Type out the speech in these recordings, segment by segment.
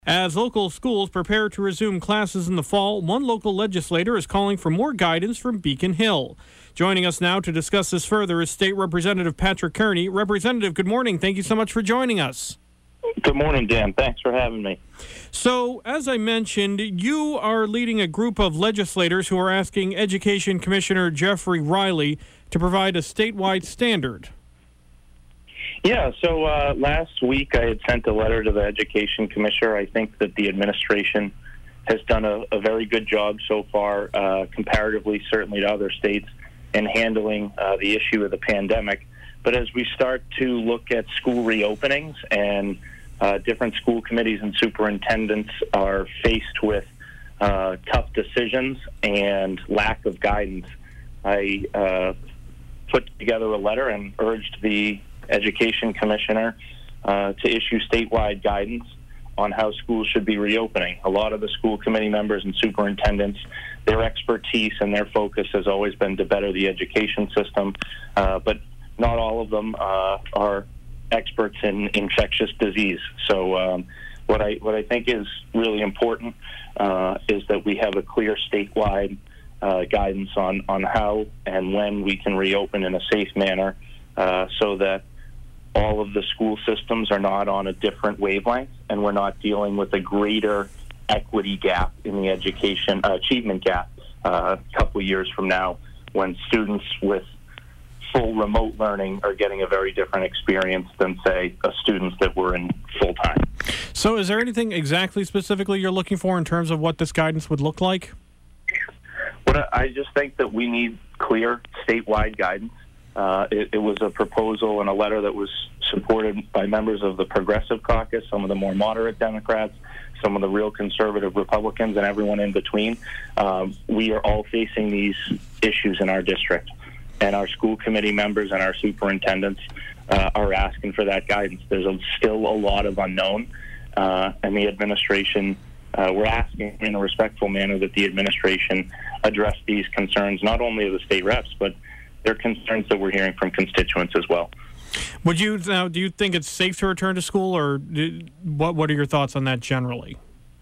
As local schools prepare to resume classes in the fall, one local legislator is calling for more guidance from Beacon Hill. Joining us now to discuss this further is State Representative Patrick Kearney. Representative, good morning. Thank you so much for joining us. Good morning, Dan. Thanks for having me. So, as I mentioned, you are leading a group of legislators who are asking Education Commissioner Jeffrey Riley to provide a statewide standard. Yeah, so last week I had sent a letter to the Education Commissioner. I think that the administration has done a very good job so far, comparatively certainly to other states, in handling the issue of the pandemic. But as we start to look at school reopenings and different school committees and superintendents are faced with tough decisions and lack of guidance, I put together a letter and urged the Education Commissioner to issue statewide guidance on how schools should be reopening. A lot of the school committee members and superintendents, their expertise and their focus has always been to better the education system, but not all of them are experts in infectious disease. So what I think is really important is that we have a clear statewide guidance on how and when we can reopen in a safe manner, so that all of the school systems are not on a different wavelength, and we're not dealing with a greater equity gap in the education achievement gap a couple of years from now, when students with full remote learning are getting a very different experience than, say, students that were in full-time. So is there anything exactly specifically you're looking for in terms of what this guidance would look like? Well, I just think that we need clear statewide guidance. It was a proposal and a letter that was supported by members of the Progressive Caucus, some of the more moderate Democrats, some of the real conservative Republicans, and everyone in between. We are all facing these issues in our district, and our school committee members and our superintendents are asking for that guidance. There's still a lot of unknown, and the administration, we're asking in a respectful manner that the administration address these concerns, not only of the state reps, but they're concerns that we're hearing from constituents as well. Do you think it's safe to return to school, or what are your thoughts on that generally?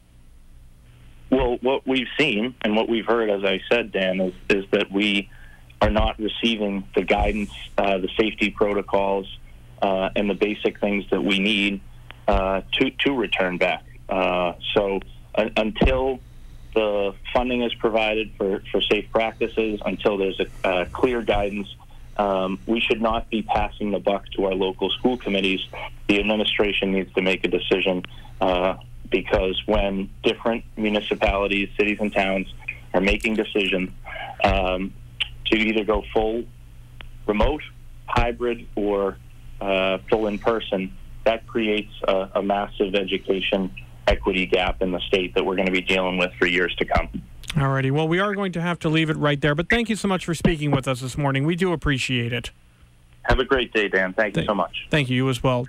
Well, what we've seen and what we've heard, as I said, Dan, is that we are not receiving the guidance, the safety protocols, and the basic things that we need to return back. So until the funding is provided for safe practices, until there's a clear guidance, we should not be passing the buck to our local school committees. The administration needs to make a decision, because when different municipalities, cities, and towns are making decisions to either go full remote, hybrid, or full in-person, that creates a massive education equity gap in the state that we're going to be dealing with for years to come. All righty. Well, we are going to have to leave it right there, but thank you so much for speaking with us this morning. We do appreciate it. Have a great day, Dan. Thank you so much. Thank you as well.